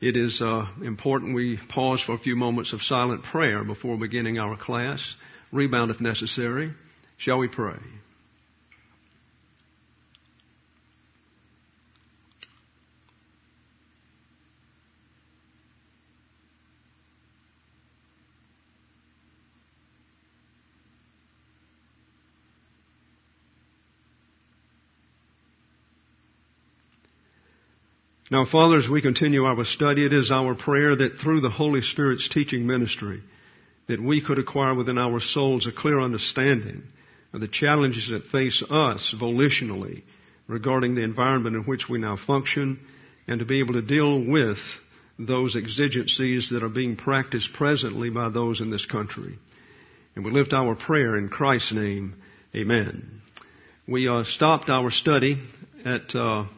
It is important we pause for a few moments of silent prayer before beginning our class. Rebound if necessary. Shall we pray? Now, Father, as we continue our study, it is our prayer that through the Holy Spirit's teaching ministry, that we could acquire within our souls a clear understanding of the challenges that face us volitionally regarding the environment in which we now function, and to be able to deal with those exigencies that are being practiced presently by those in this country. And we lift our prayer in Christ's name. Amen. We stopped our study at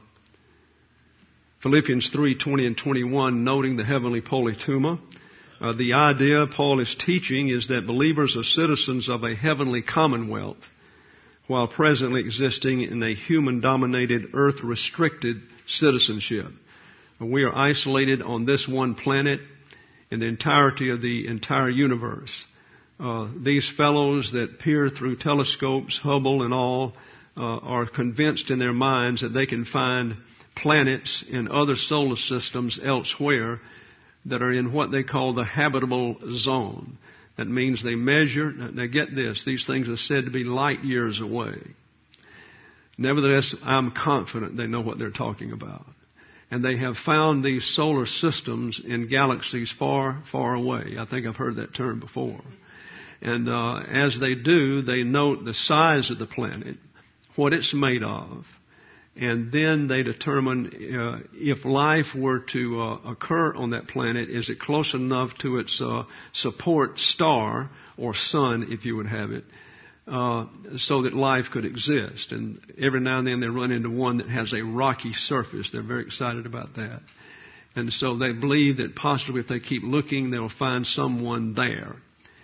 Philippians 3:20 and 21, noting the heavenly politeuma. The idea Paul is teaching is that believers are citizens of a heavenly commonwealth, while presently existing in a human-dominated, earth-restricted citizenship. We are isolated on this one planet in the entirety of the entire universe. These fellows that peer through telescopes, Hubble and all, are convinced in their minds that they can find planets in other solar systems elsewhere that are in what they call the habitable zone. That means they measure, now get this, these things are said to be light years away. Nevertheless, I'm confident they know what they're talking about. And they have found these solar systems in galaxies far, far away. I think I've heard that term before. And as they do, they note the size of the planet, what it's made of, and then they determine if life were to occur on that planet, is it close enough to its support star or sun, if you would have it, so that life could exist. And every now and then they run into one that has a rocky surface. They're very excited about that. And so they believe that possibly if they keep looking, they'll find someone there.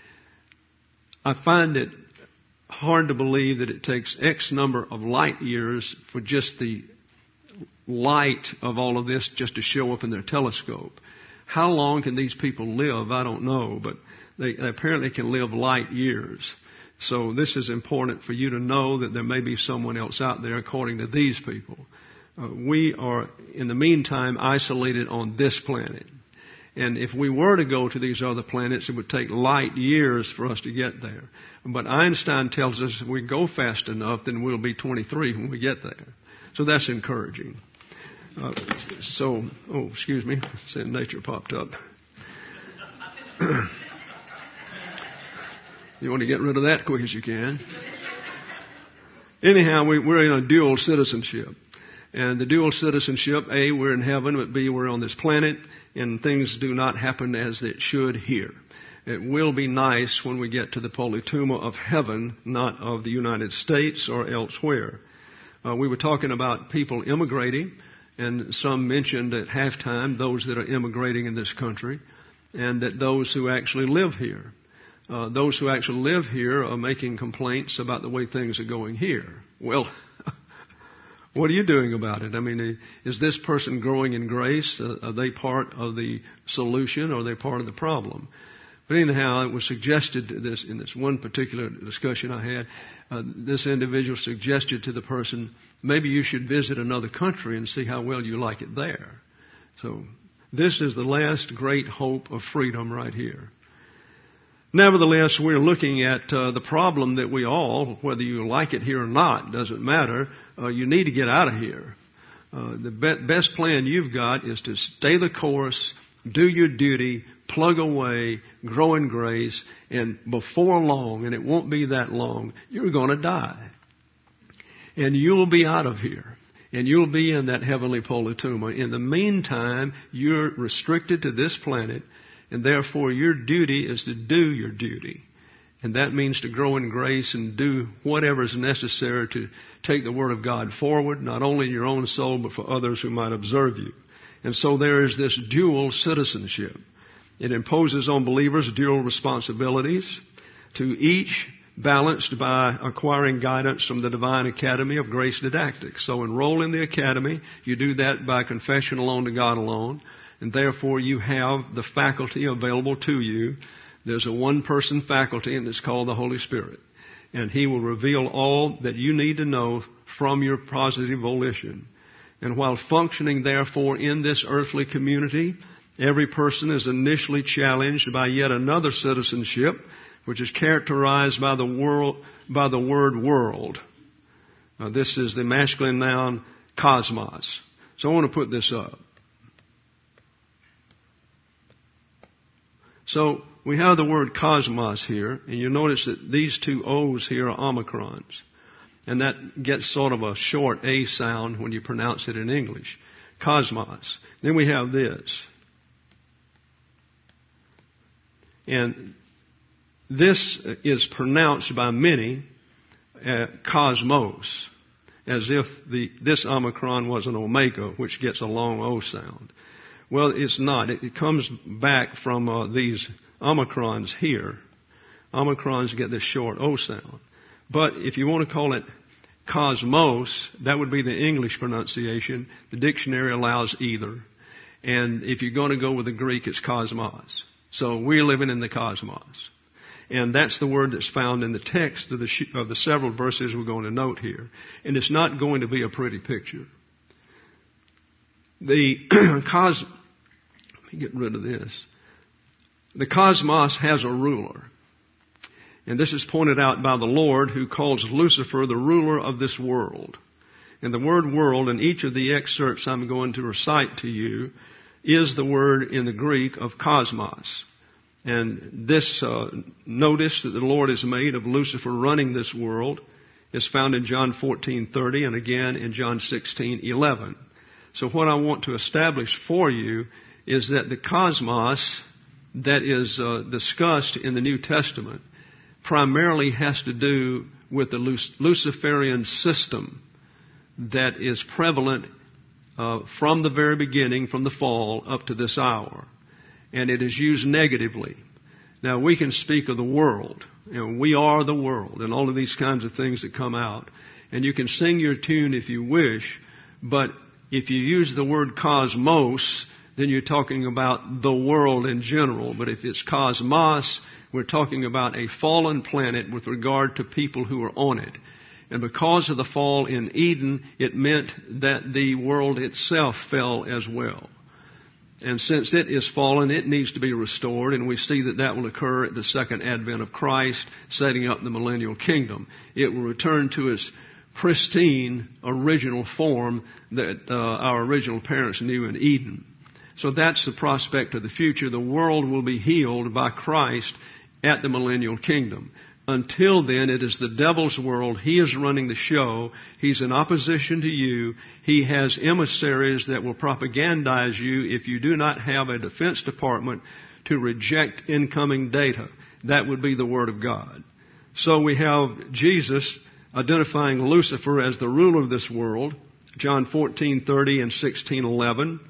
I find it hard to believe that it takes X number of light years for just the light of all of this just to show up in their telescope. How long can these people live? I don't know, but they apparently can live light years. So this is important for you to know that there may be someone else out there according to these people. We are, in the meantime, isolated on this planet. And if we were to go to these other planets, it would take light years for us to get there. But Einstein tells us if we go fast enough, then we'll be 23 when we get there. So that's encouraging. Excuse me. Saying nature popped up. You want to get rid of that quick as you can. Anyhow, we're in a dual citizenship. And the dual citizenship, A, we're in heaven, but B, we're on this planet, and things do not happen as it should here. It will be nice when we get to the politeuma of heaven, not of the United States or elsewhere. We were talking about people immigrating, and some mentioned at halftime those that are immigrating in this country, and that those who actually live here. Those who actually live here are making complaints about the way things are going here. Well, what are you doing about it? I mean, is this person growing in grace? Are they part of the solution, or are they part of the problem? But anyhow, it was suggested in this one particular discussion I had, this individual suggested to the person, maybe you should visit another country and see how well you like it there. So this is the last great hope of freedom right here. Nevertheless, we're looking at the problem that we all, whether you like it here or not, doesn't matter, you need to get out of here. The best plan you've got is to stay the course, do your duty, plug away, grow in grace, and before long, and it won't be that long, you're going to die. And you'll be out of here. And you'll be in that heavenly politeuma. In the meantime, you're restricted to this planet, and therefore your duty is to do your duty. And that means to grow in grace and do whatever is necessary to take the Word of God forward, not only in your own soul, but for others who might observe you. And so there is this dual citizenship. It imposes on believers dual responsibilities, to each balanced by acquiring guidance from the Divine Academy of Grace Didactics. So enroll in the Academy. You do that by confession alone to God alone. and therefore you have the faculty available to you. There's a one-person faculty, and it's called the Holy Spirit. And He will reveal all that you need to know from your positive volition. And while functioning, therefore, in this earthly community, every person is initially challenged by yet another citizenship, which is characterized by the word world. This is the masculine noun cosmos. So I want to put this up. So we have the word cosmos here, and you notice that these two O's here are omicrons. And that gets sort of a short A sound when you pronounce it in English. Cosmos. Then we have this. And this is pronounced by many cosmos, as if this omicron was an omega, which gets a long O sound. Well, it's not. It comes back from these omicrons here. Omicrons get this short O sound. But if you want to call it cosmos, that would be the English pronunciation. The dictionary allows either. And if you're going to go with the Greek, it's cosmos. So we're living in the cosmos. And that's the word that's found in the text of the several verses we're going to note here. And it's not going to be a pretty picture. Let me get rid of this. The cosmos has a ruler. And this is pointed out by the Lord, who calls Lucifer the ruler of this world. And the word world in each of the excerpts I'm going to recite to you is the word in the Greek of cosmos. And this notice that the Lord has made of Lucifer running this world is found in John 14:30 and again in John 16:11. So what I want to establish for you is that the cosmos that is discussed in the New Testament primarily has to do with the Luciferian system that is prevalent from the very beginning, from the fall up to this hour. And it is used negatively. Now, we can speak of the world, and we are the world, and all of these kinds of things that come out. And you can sing your tune if you wish, but if you use the word cosmos, then you're talking about the world in general. But if it's cosmos, we're talking about a fallen planet with regard to people who are on it. And because of the fall in Eden, it meant that the world itself fell as well. And since it is fallen, it needs to be restored, and we see that that will occur at the second advent of Christ, setting up the millennial kingdom. It will return to its pristine original form that our original parents knew in Eden. So that's the prospect of the future. The world will be healed by Christ at the millennial kingdom. Until then, it is the devil's world. He is running the show. He's in opposition to you. He has emissaries that will propagandize you if you do not have a Defense Department to reject incoming data. That would be the Word of God. So we have Jesus identifying Lucifer as the ruler of this world, John 14:30 and 16:11.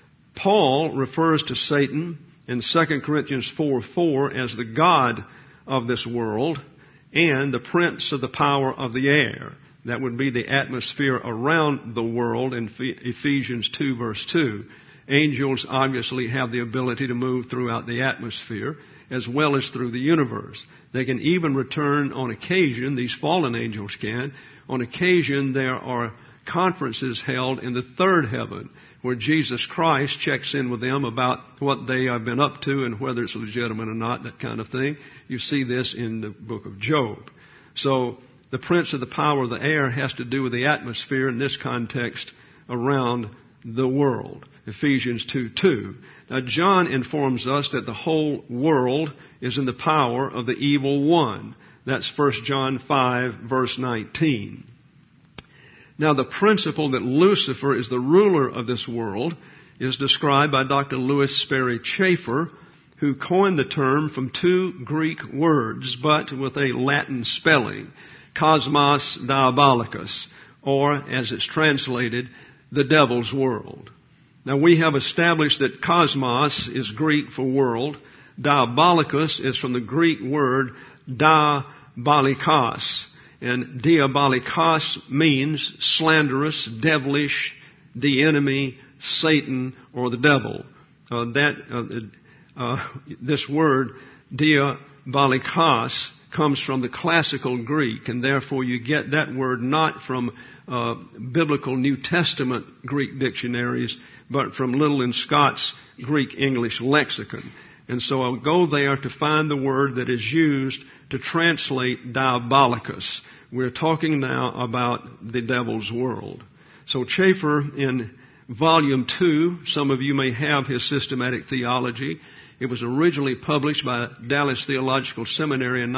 Paul refers to Satan in 2 Corinthians 4:4 as the god of this world and the prince of the power of the air. That would be the atmosphere around the world in Ephesians 2 verse 2. Angels obviously have the ability to move throughout the atmosphere as well as through the universe. They can even return on occasion, these fallen angels can. On occasion there are conferences held in the third heaven where Jesus Christ checks in with them about what they have been up to and whether it's legitimate or not, that kind of thing. You see this in the book of Job. So the prince of the power of the air has to do with the atmosphere in this context around the world. Ephesians 2:2. Now John informs us that the whole world is in the power of the evil one. That's 1 John 5 verse 19. Now, the principle that Lucifer is the ruler of this world is described by Dr. Louis Sperry Chafer, who coined the term from two Greek words, but with a Latin spelling, cosmos diabolicus, or, as it's translated, the devil's world. Now, we have established that cosmos is Greek for world. Diabolicus is from the Greek word diabolikos. And diabolikos means slanderous, devilish, the enemy, Satan, or the devil. this word diabolikos comes from the classical Greek, and therefore you get that word not from biblical New Testament Greek dictionaries, but from Little and Scott's Greek-English lexicon. And so I'll go there to find the word that is used to translate diabolicus. We're talking now about the devil's world. So Chafer, in Volume 2, some of you may have his systematic theology. It was originally published by Dallas Theological Seminary in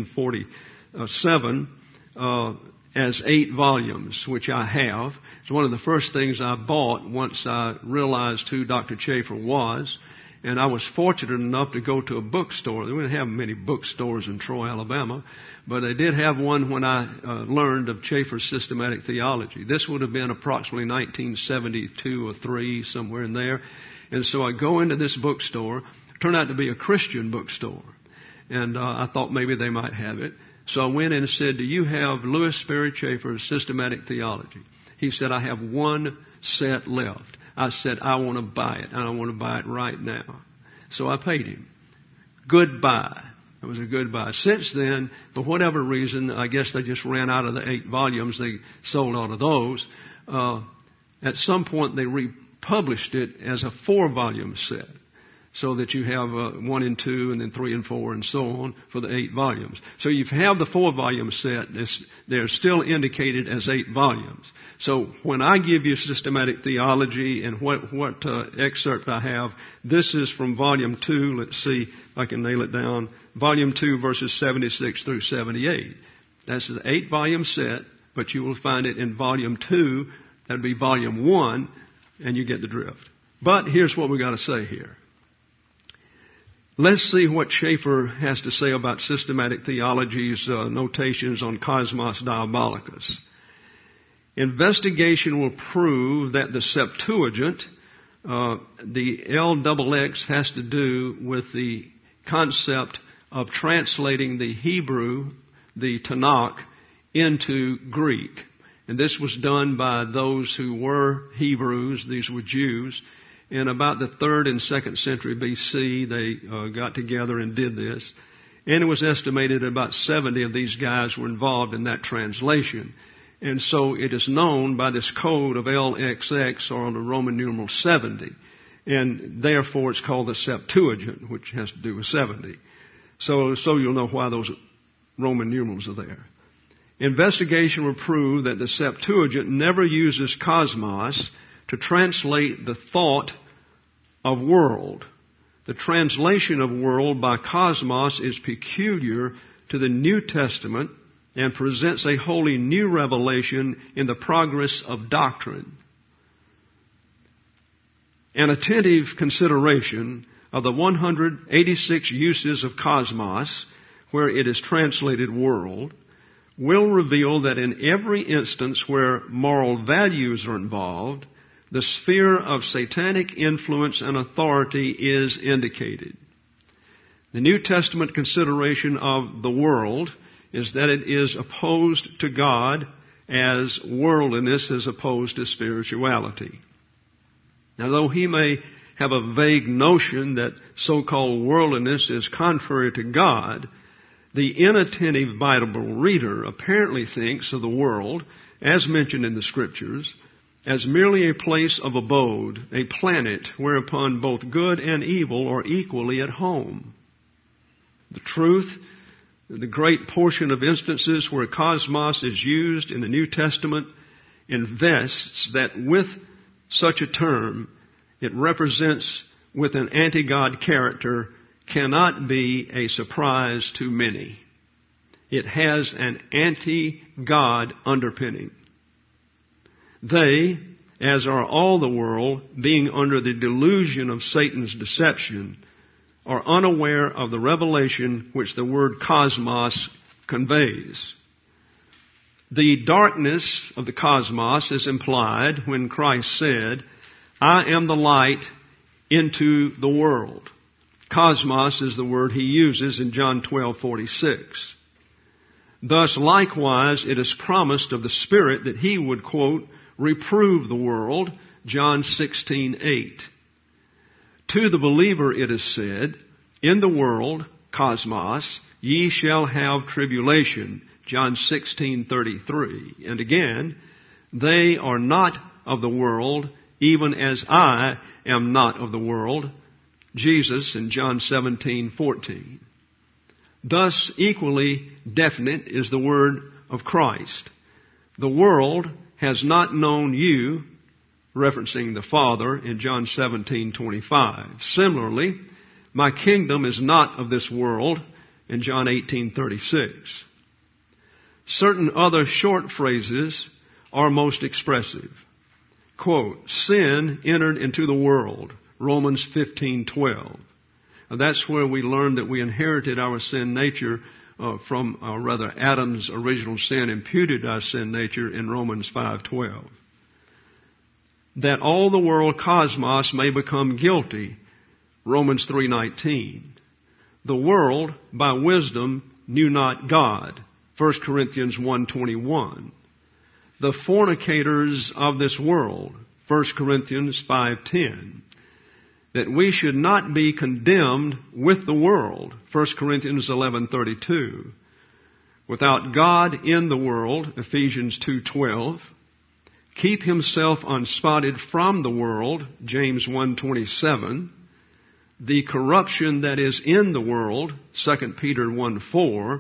1947 as 8 volumes, which I have. It's one of the first things I bought once I realized who Dr. Chafer was. And I was fortunate enough to go to a bookstore. They didn't have many bookstores in Troy, Alabama, but they did have one when I learned of Chafer's systematic theology. This would have been approximately 1972 or 3, somewhere in there. And so I go into this bookstore. It turned out to be a Christian bookstore. And I thought maybe they might have it. So I went in and said, "Do you have Louis Sperry Chafer's systematic theology?" He said, "I have one set left." I said, "I want to buy it, and I want to buy it right now." So I paid him. Goodbye. It was a good buy. Since then, for whatever reason, I guess they just ran out of the 8 volumes. They sold out of those. At some point, they republished it as a 4-volume set, so that you have 1 and 2, and then 3 and 4, and so on for the 8 volumes. So you have the 4-volume set. They're still indicated as 8 volumes. So when I give you systematic theology and what excerpt I have, this is from Volume 2. Let's see if I can nail it down. Volume 2, verses 76 through 78. That's the 8-volume set, but you will find it in Volume 2. That'd be Volume 1, and you get the drift. But here's what we got to say here. Let's see what Chafer has to say about systematic theology's notations on Cosmos Diabolicus. Investigation will prove that the Septuagint, the LXX, has to do with the concept of translating the Hebrew, the Tanakh, into Greek. And this was done by those who were Hebrews. These were Jews. In about the 3rd and 2nd century BC, they got together and did this. And it was estimated about 70 of these guys were involved in that translation. And so it is known by this code of LXX, or the Roman numeral 70. And therefore it's called the Septuagint, which has to do with 70. So you'll know why those Roman numerals are there. Investigation will prove that the Septuagint never uses cosmos to translate the thought of world. The translation of world by cosmos is peculiar to the New Testament and presents a wholly new revelation in the progress of doctrine. An attentive consideration of the 186 uses of cosmos, where it is translated world, will reveal that in every instance where moral values are involved, the sphere of satanic influence and authority is indicated. The New Testament consideration of the world is that it is opposed to God as worldliness as opposed to spirituality. Now, though he may have a vague notion that so-called worldliness is contrary to God, the inattentive Bible reader apparently thinks of the world, as mentioned in the Scriptures, as merely a place of abode, a planet whereupon both good and evil are equally at home. The truth, the great portion of instances where cosmos is used in the New Testament invests that with such a term, it represents with an anti-God character, cannot be a surprise to many. It has an anti-God underpinning. They, as are all the world, being under the delusion of Satan's deception, are unaware of the revelation which the word cosmos conveys. The darkness of the cosmos is implied when Christ said, "I am the light into the world." Cosmos is the word he uses in John 12:46. Thus, likewise, it is promised of the Spirit that he would, quote, reprove the world, John 16:8. to the believer it is said, in the world, cosmos, ye shall have tribulation, John 16:33. And again, they are not of the world, even as I am not of the world, Jesus in John 17:14. Thus, equally definite is the word of Christ. The world has not known you, referencing the Father in John 17:25. Similarly, my kingdom is not of this world in John 18:36. Certain other short phrases are most expressive. Quote, sin entered into the world, Romans 15:12. That's where we learned that we inherited our sin nature from Adam's original sin imputed our sin nature in Romans 5:12. That all the world cosmos may become guilty, Romans 3:19. The world by wisdom knew not God, 1 Corinthians 1:21. The fornicators of this world, 1 Corinthians 5:10. That we should not be condemned with the world, 1 Corinthians 11:32. Without God in the world, Ephesians 2:12. Keep himself unspotted from the world, James 1:27. The corruption that is in the world, 2 Peter 1:4.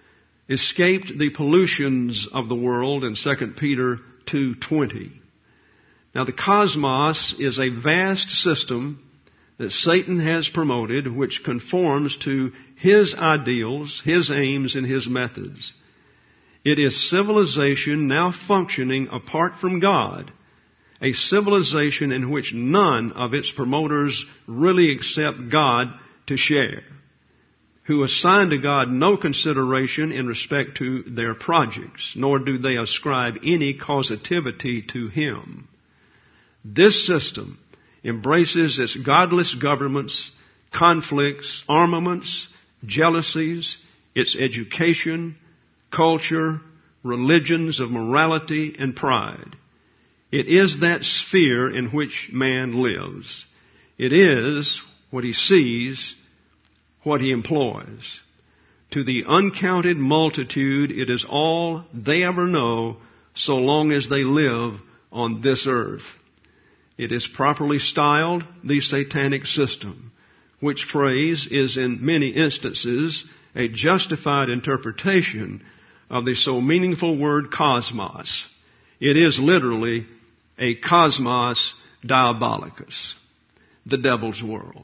Escaped the pollutions of the world in 2 Peter 2:20. Now the cosmos is a vast system that Satan has promoted, which conforms to his ideals, his aims, and his methods. It is civilization now functioning apart from God, a civilization in which none of its promoters really accept God to share, who assign to God no consideration in respect to their projects, nor do they ascribe any causativity to Him. This system embraces its godless governments, conflicts, armaments, jealousies, its education, culture, religions of morality and pride. It is that sphere in which man lives. It is what he sees, what he employs. To the uncounted multitude, it is all they ever know so long as they live on this earth. It is properly styled the satanic system, which phrase is in many instances a justified interpretation of the so meaningful word cosmos. It is literally a cosmos diabolicus, the devil's world.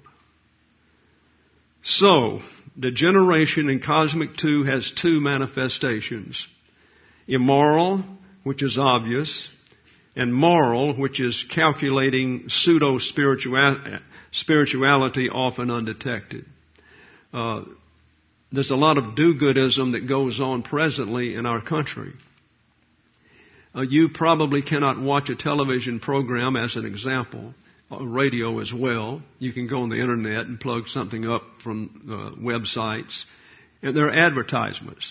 So, degeneration in cosmic two has two manifestations. Immoral, which is obvious, and moral, which is calculating pseudo-spirituality often undetected. There's a lot of do-goodism that goes on presently in our country. You probably cannot watch a television program as an example, radio as well. You can go on the internet and plug something up from websites, and there are advertisements.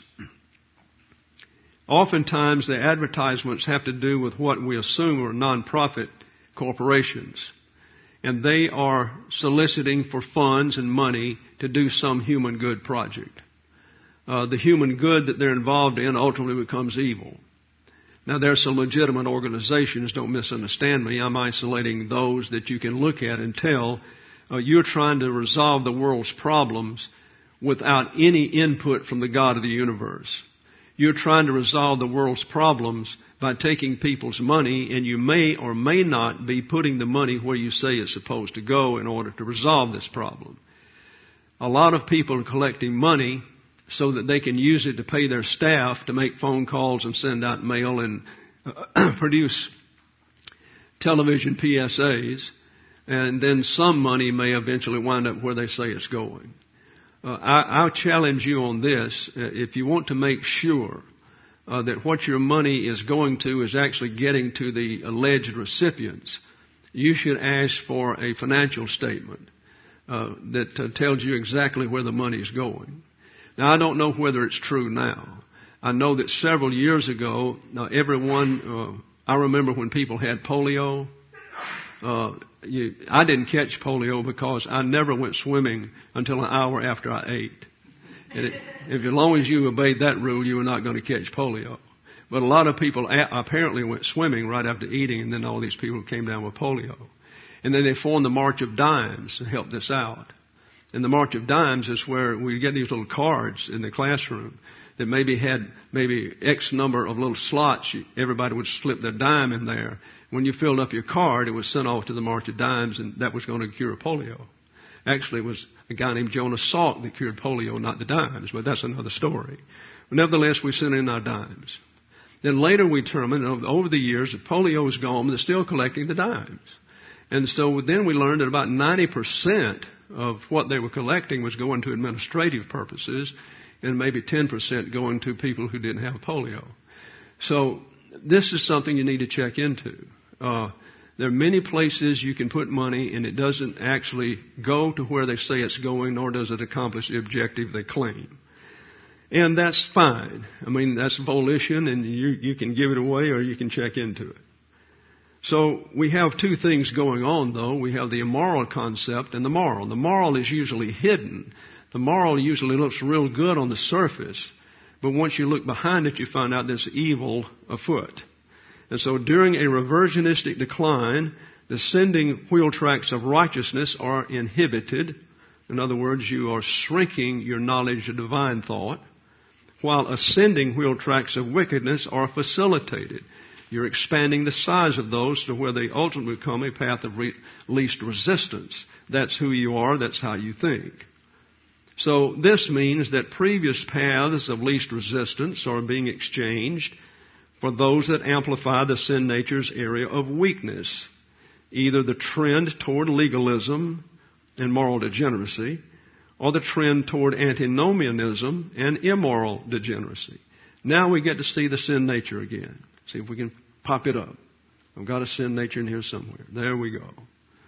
Oftentimes the advertisements have to do with what we assume are nonprofit corporations, and they are soliciting for funds and money to do some human good project. The human good that they're involved in ultimately becomes evil. Now, there are some legitimate organizations, don't misunderstand me. I'm isolating those that you can look at and tell you're trying to resolve the world's problems without any input from the God of the universe. You're trying to resolve the world's problems by taking people's money, and you may or may not be putting the money where you say it's supposed to go in order to resolve this problem. A lot of people are collecting money so that they can use it to pay their staff to make phone calls and send out mail and produce television PSAs, and then some money may eventually wind up where they say it's going. I'll challenge you on this. If you want to make sure that what your money is going to is actually getting to the alleged recipients, you should ask for a financial statement that tells you exactly where the money is going. Now, I don't know whether it's true now. I know that several years ago, I remember when people had polio, I didn't catch polio because I never went swimming until an hour after I ate. And if as long as you obeyed that rule, you were not going to catch polio. But a lot of people apparently went swimming right after eating, and then all these people came down with polio. And then they formed the March of Dimes to help this out. And the March of Dimes is where we get these little cards in the classroom that maybe had X number of little slots. Everybody would slip their dime in there. When you filled up your card, it was sent off to the March of Dimes, and that was going to cure polio. Actually, it was a guy named Jonas Salk that cured polio, not the dimes, but that's another story. But nevertheless, we sent in our dimes. Then later we determined over the years that polio is gone, but they're still collecting the dimes. And so then we learned that about 90% of what they were collecting was going to administrative purposes, and maybe 10% going to people who didn't have polio. So this is something you need to check into. There are many places you can put money, and it doesn't actually go to where they say it's going, nor does it accomplish the objective they claim. And that's fine. I mean, that's volition, and you can give it away or you can check into it. So we have two things going on, though. We have the immoral concept and the moral. The moral is usually hidden. The moral usually looks real good on the surface, but once you look behind it, you find out there's evil afoot. And so during a reversionistic decline, the ascending wheel tracks of righteousness are inhibited. In other words, you are shrinking your knowledge of divine thought, while ascending wheel tracks of wickedness are facilitated. You're expanding the size of those to where they ultimately become a path of least resistance. That's who you are. That's how you think. So this means that previous paths of least resistance are being exchanged for those that amplify the sin nature's area of weakness, either the trend toward legalism and moral degeneracy, or the trend toward antinomianism and immoral degeneracy. Now we get to see the sin nature again. See if we can pop it up. I've got a sin nature in here somewhere. There we go.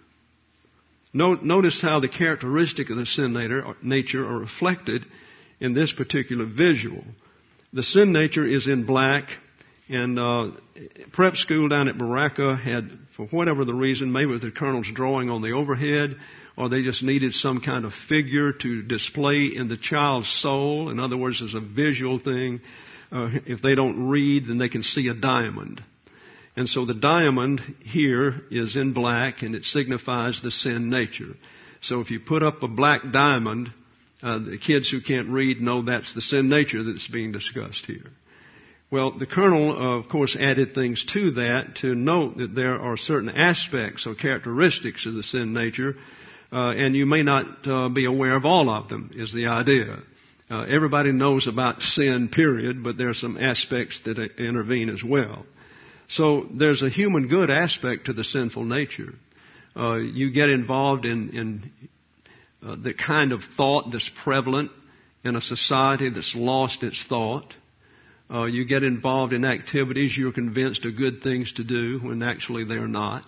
Notice how the characteristic of the sin nature are reflected in this particular visual. The sin nature is in black, and prep school down at Baraka had, for whatever the reason, maybe with the colonel's drawing on the overhead, or they just needed some kind of figure to display in the child's soul. In other words, as a visual thing. If they don't read, then they can see a diamond. And so the diamond here is in black, and it signifies the sin nature. So if you put up a black diamond, the kids who can't read know that's the sin nature that's being discussed here. Well, the colonel, of course, added things to that to note that there are certain aspects or characteristics of the sin nature, and you may not be aware of all of them, is the idea. Everybody knows about sin, period, but there are some aspects that intervene as well. So there's a human good aspect to the sinful nature. You get involved in the kind of thought that's prevalent in a society that's lost its thought. You get involved in activities you're convinced are good things to do when actually they're not.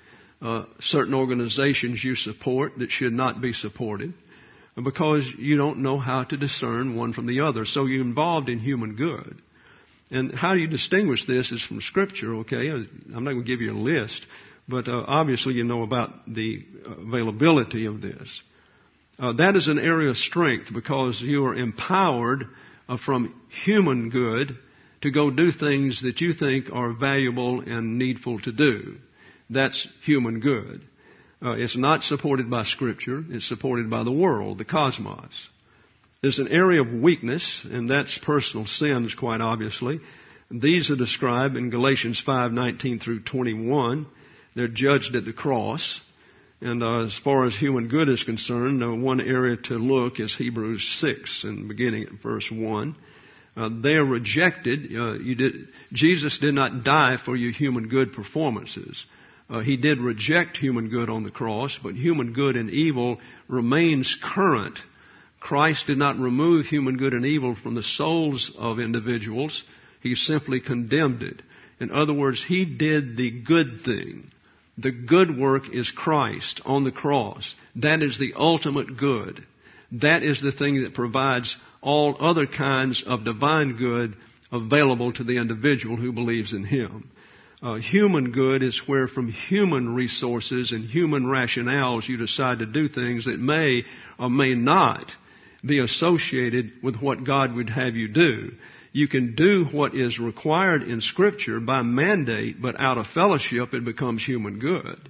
Certain organizations you support that should not be supported, because you don't know how to discern one from the other. So you're involved in human good. And how you distinguish this is from Scripture, okay? I'm not going to give you a list, but obviously you know about the availability of this. That is an area of strength because you are empowered from human good to go do things that you think are valuable and needful to do. That's human good. It's not supported by Scripture. It's supported by the world, the cosmos. There's an area of weakness, and that's personal sins, quite obviously. These are described in Galatians 5:19 through 21. They're judged at the cross. And as far as human good is concerned, one area to look is Hebrews 6, and beginning at verse 1. They are rejected. Jesus did not die for your human good performances. He did reject human good on the cross, but human good and evil remains current. Christ did not remove human good and evil from the souls of individuals. He simply condemned it. In other words, He did the good thing. The good work is Christ on the cross. That is the ultimate good. That is the thing that provides all other kinds of divine good available to the individual who believes in Him. Human good is where from human resources and human rationales you decide to do things that may or may not be associated with what God would have you do. You can do what is required in Scripture by mandate, but out of fellowship it becomes human good.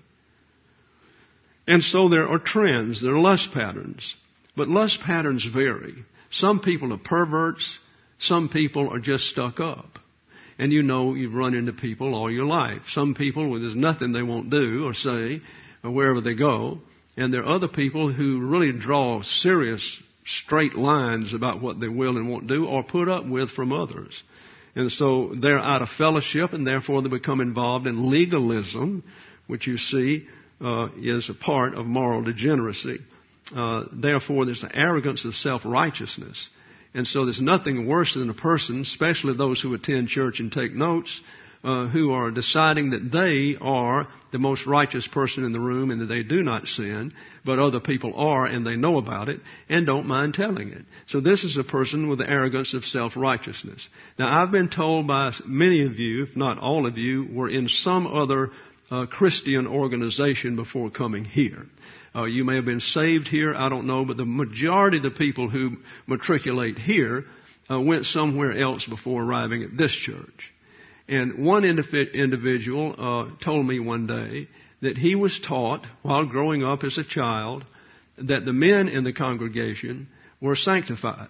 And so there are trends, there are lust patterns. But lust patterns vary. Some people are perverts, some people are just stuck up. And you know you've run into people all your life. Some people, well, there's nothing they won't do or say or wherever they go. And there are other people who really draw serious straight lines about what they will and won't do or put up with from others. And so they're out of fellowship, and therefore they become involved in legalism, which you see is a part of moral degeneracy. Therefore there's the arrogance of self-righteousness. And so there's nothing worse than a person, especially those who attend church and take notes, who are deciding that they are the most righteous person in the room and that they do not sin, but other people are and they know about it and don't mind telling it. So this is a person with the arrogance of self-righteousness. Now I've been told by many of you, if not all of you, were in some other Christian organization before coming here. You may have been saved here, I don't know, but the majority of the people who matriculate here went somewhere else before arriving at this church. And one individual told me one day that he was taught while growing up as a child that the men in the congregation were sanctified.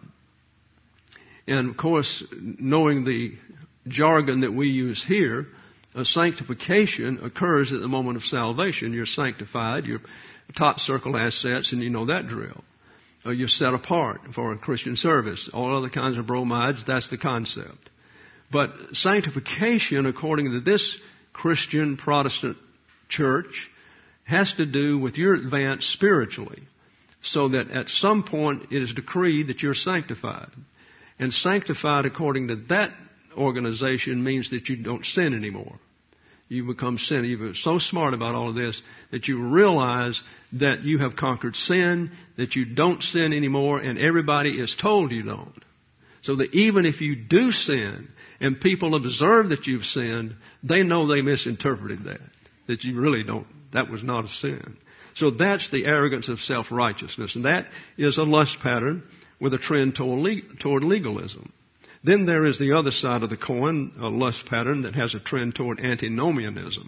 And of course, knowing the jargon that we use here, sanctification occurs at the moment of salvation. You're sanctified, you're top circle assets, and you know that drill. You're set apart for a Christian service. All other kinds of bromides, that's the concept. But sanctification, according to this Christian Protestant church, has to do with your advance spiritually. So that at some point it is decreed that you're sanctified. And sanctified according to that organization means that you don't sin anymore. You become sin. You're so smart about all of this that you realize that you have conquered sin, that you don't sin anymore, and everybody is told you don't. So that even if you do sin and people observe that you've sinned, they know they misinterpreted that you really don't, that was not a sin. So that's the arrogance of self-righteousness, and that is a lust pattern with a trend toward legalism. Then there is the other side of the coin, a lust pattern that has a trend toward antinomianism.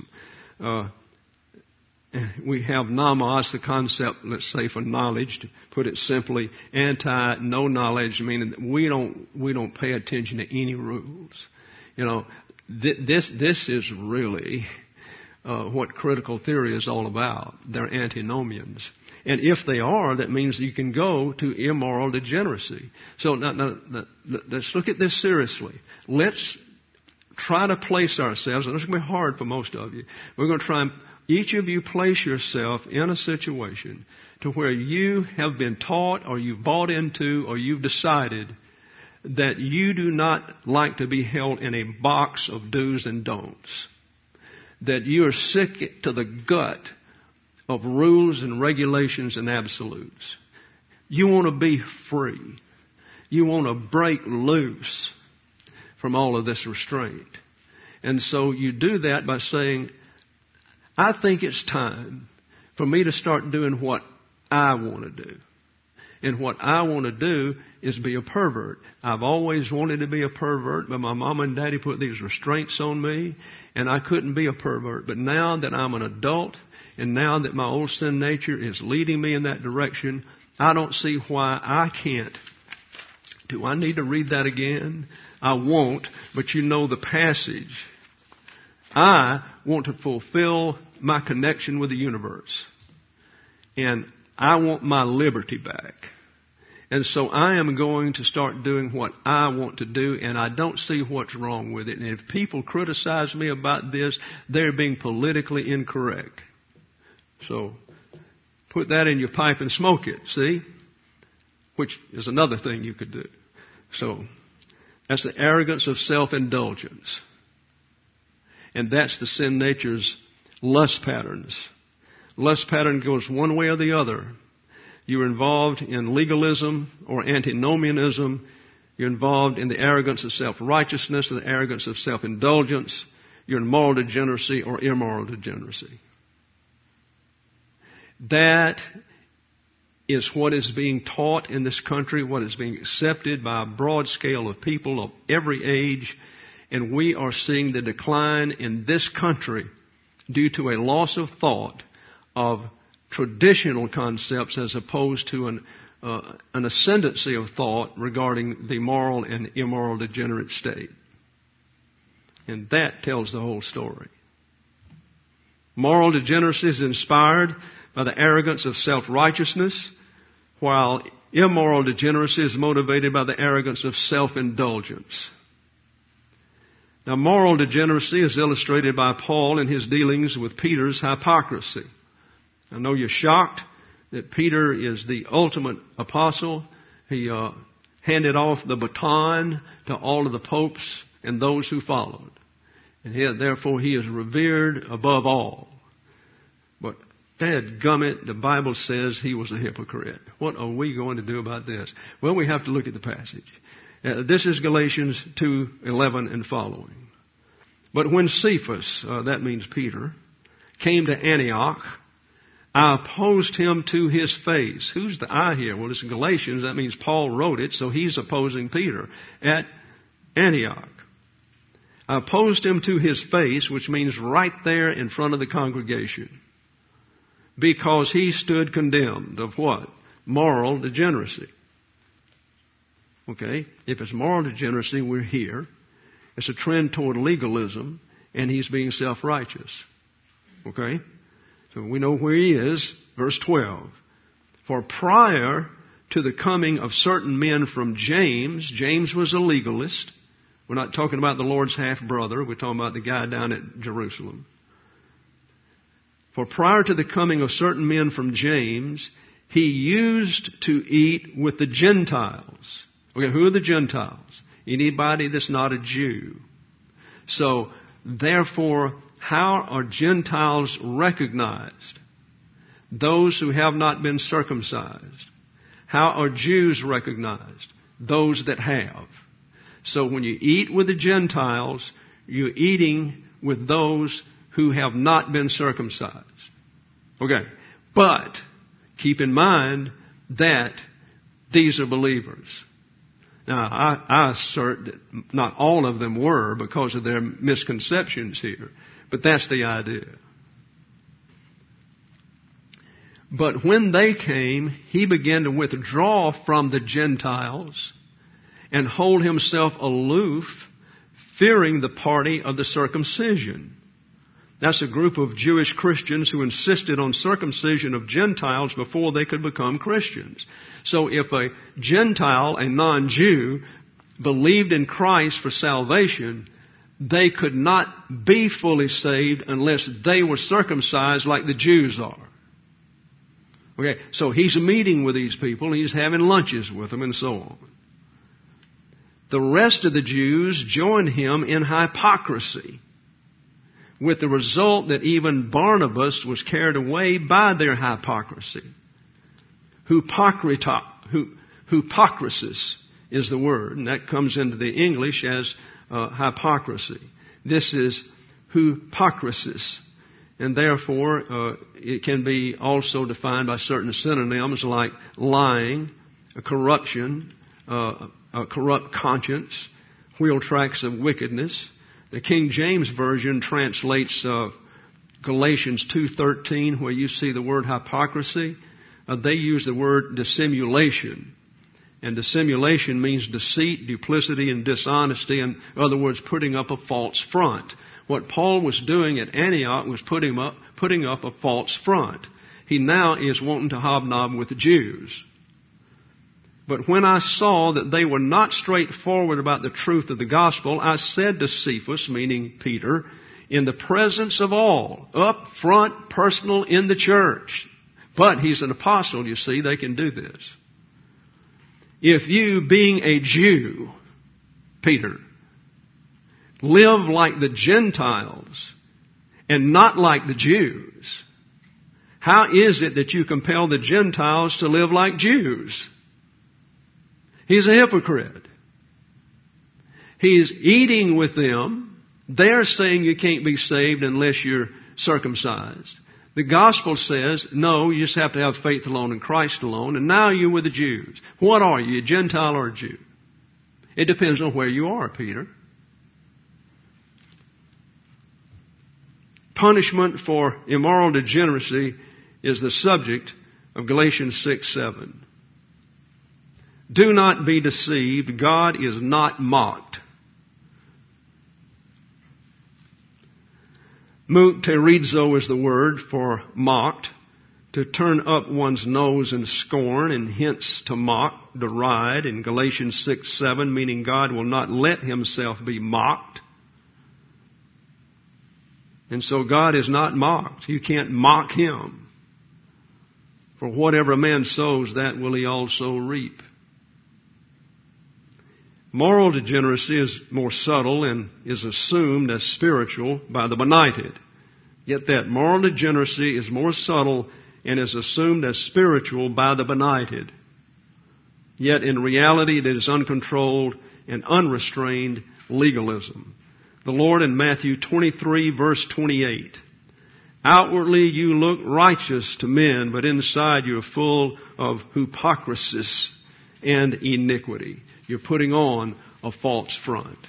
We have nomos, the concept, let's say, for knowledge, to put it simply, no knowledge, meaning that we don't pay attention to any rules. You know, this is really what critical theory is all about. They're antinomians. And if they are, that means you can go to immoral degeneracy. So now, let's look at this seriously. Let's try to place ourselves, and this is going to be hard for most of you. We're going to try and each of you place yourself in a situation to where you have been taught or you've bought into or you've decided that you do not like to be held in a box of do's and don'ts. That you are sick to the gut of rules and regulations and absolutes. You want to be free. You want to break loose from all of this restraint. And so you do that by saying, I think it's time for me to start doing what I want to do. And what I want to do is be a pervert. I've always wanted to be a pervert, but my mom and daddy put these restraints on me, and I couldn't be a pervert. But now that I'm an adult, and now that my old sin nature is leading me in that direction, I don't see why I can't. Do I need to read that again? I won't, but you know the passage. I want to fulfill my connection with the universe. And I want my liberty back. And so I am going to start doing what I want to do, and I don't see what's wrong with it. And if people criticize me about this, they're being politically incorrect. So put that in your pipe and smoke it, see? Which is another thing you could do. So that's the arrogance of self-indulgence. And that's the sin nature's lust patterns. Lust pattern goes one way or the other. You're involved in legalism or antinomianism. You're involved in the arrogance of self-righteousness, the arrogance of self-indulgence. you're in moral degeneracy or immoral degeneracy. That is what is being taught in this country, what is being accepted by a broad scale of people of every age, and we are seeing the decline in this country due to a loss of thought of traditional concepts as opposed to an ascendancy of thought regarding the moral and immoral degenerate state. And that tells the whole story. Moral degeneracy is inspired by the arrogance of self-righteousness, while immoral degeneracy is motivated by the arrogance of self-indulgence. Now, moral degeneracy is illustrated by Paul in his dealings with Peter's hypocrisy. I know you're shocked that Peter is the ultimate apostle. He handed off the baton to all of the popes and those who followed. And therefore he is revered above all. But dadgummit, the Bible says he was a hypocrite. What are we going to do about this? Well, we have to look at the passage. This is Galatians 2:11 and following. But when Cephas, that means Peter, came to Antioch, I opposed him to his face. Who's the I here? Well, it's Galatians. That means Paul wrote it, so he's opposing Peter at Antioch. I opposed him to his face, which means right there in front of the congregation, because he stood condemned of what? Moral degeneracy. Okay? If it's moral degeneracy, we're here. It's a trend toward legalism, and he's being self-righteous. Okay? So we know where he is. Verse 12. For prior to the coming of certain men from James, James was a legalist. We're not talking about the Lord's half-brother. We're talking about the guy down at Jerusalem. For prior to the coming of certain men from James, he used to eat with the Gentiles. Okay, who are the Gentiles? Anybody that's not a Jew. So, therefore, how are Gentiles recognized? Those who have not been circumcised. How are Jews recognized? Those that have. So when you eat with the Gentiles, you're eating with those who have not been circumcised. Okay. But keep in mind that these are believers. Now, I assert that not all of them were because of their misconceptions here. But that's the idea. But when they came, he began to withdraw from the Gentiles and hold himself aloof, fearing the party of the circumcision. That's a group of Jewish Christians who insisted on circumcision of Gentiles before they could become Christians. So if a Gentile, a non-Jew, believed in Christ for salvation, they could not be fully saved unless they were circumcised like the Jews are. Okay, so he's meeting with these people, he's having lunches with them and so on. The rest of the Jews joined him in hypocrisy, with the result that even Barnabas was carried away by their hypocrisy. Hypocrisis is the word, and that comes into the English as hypocrisy. This is hypocrisis, and therefore it can be also defined by certain synonyms like lying, a corruption, a corrupt conscience, wheel tracks of wickedness. The King James Version translates Galatians 2:13, where you see the word hypocrisy. They use the word dissimulation. And dissimulation means deceit, duplicity, and dishonesty. In other words, putting up a false front. What Paul was doing at Antioch was putting up a false front. He now is wanting to hobnob with the Jews. But when I saw that they were not straightforward about the truth of the gospel, I said to Cephas, meaning Peter, in the presence of all, up front, personal, in the church. But he's an apostle, you see, they can do this. If you, being a Jew, Peter, live like the Gentiles and not like the Jews, how is it that you compel the Gentiles to live like Jews? He's a hypocrite. He's eating with them They're saying you can't be saved unless you're circumcised. The gospel says, no, you just have to have faith alone in Christ alone. And now you're with the Jews. What are you, a Gentile or a Jew? It depends on where you are, Peter. Punishment for immoral degeneracy is the subject of Galatians 6:7. Do not be deceived. God is not mocked. Mukterizo is the word for mocked, to turn up one's nose in scorn, and hence to mock, deride, in Galatians 6:7, meaning God will not let himself be mocked. And so God is not mocked. You can't mock him. For whatever a man sows, that will he also reap. Moral degeneracy is more subtle and is assumed as spiritual by the benighted. Get that. Moral degeneracy is more subtle and is assumed as spiritual by the benighted. Yet in reality it is uncontrolled and unrestrained legalism. The Lord in Matthew 23 verse 28. Outwardly you look righteous to men, but inside you're full of hypocrisy and iniquity. You're putting on a false front.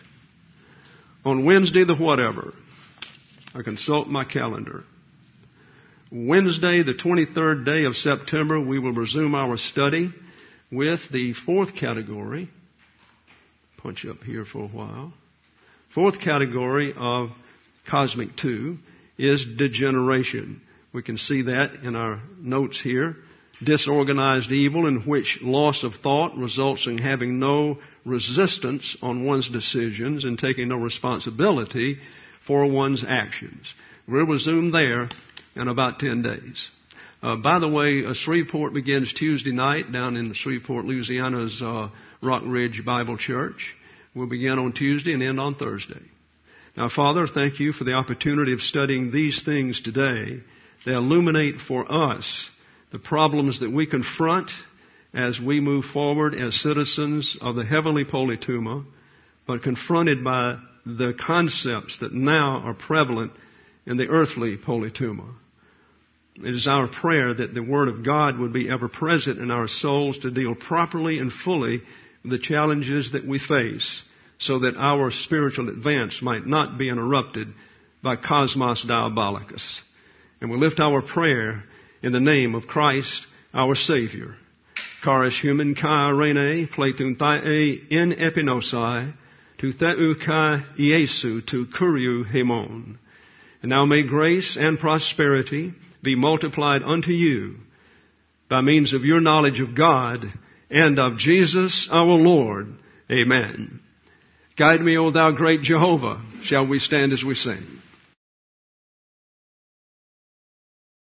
On Wednesday the whatever, I consult my calendar. Wednesday, the 23rd day of September, we will resume our study with the fourth category. Punch up here for a while. Fourth category of cosmic 2 is degeneration. We can see that in our notes here. Disorganized evil in which loss of thought results in having no resistance on one's decisions and taking no responsibility for one's actions. We'll resume there in about 10 days. By the way, Shreveport begins Tuesday night down in Shreveport, Louisiana's Rock Ridge Bible Church. We'll begin on Tuesday and end on Thursday. Now, Father, thank you for the opportunity of studying these things today. They illuminate for us the problems that we confront as we move forward as citizens of the heavenly Politeuma, but confronted by the concepts that now are prevalent in the earthly Politeuma. It is our prayer that the Word of God would be ever present in our souls to deal properly and fully with the challenges that we face, so that our spiritual advance might not be interrupted by cosmos diabolicus. And we lift our prayer in the name of Christ, our Savior. Charis human kai rene, pletun thai in epinosai, to theu kai Iesu, to kuriu hemon. And now may grace and prosperity be multiplied unto you by means of your knowledge of God and of Jesus our Lord. Amen. Guide me, O thou great Jehovah. Shall we stand as we sing?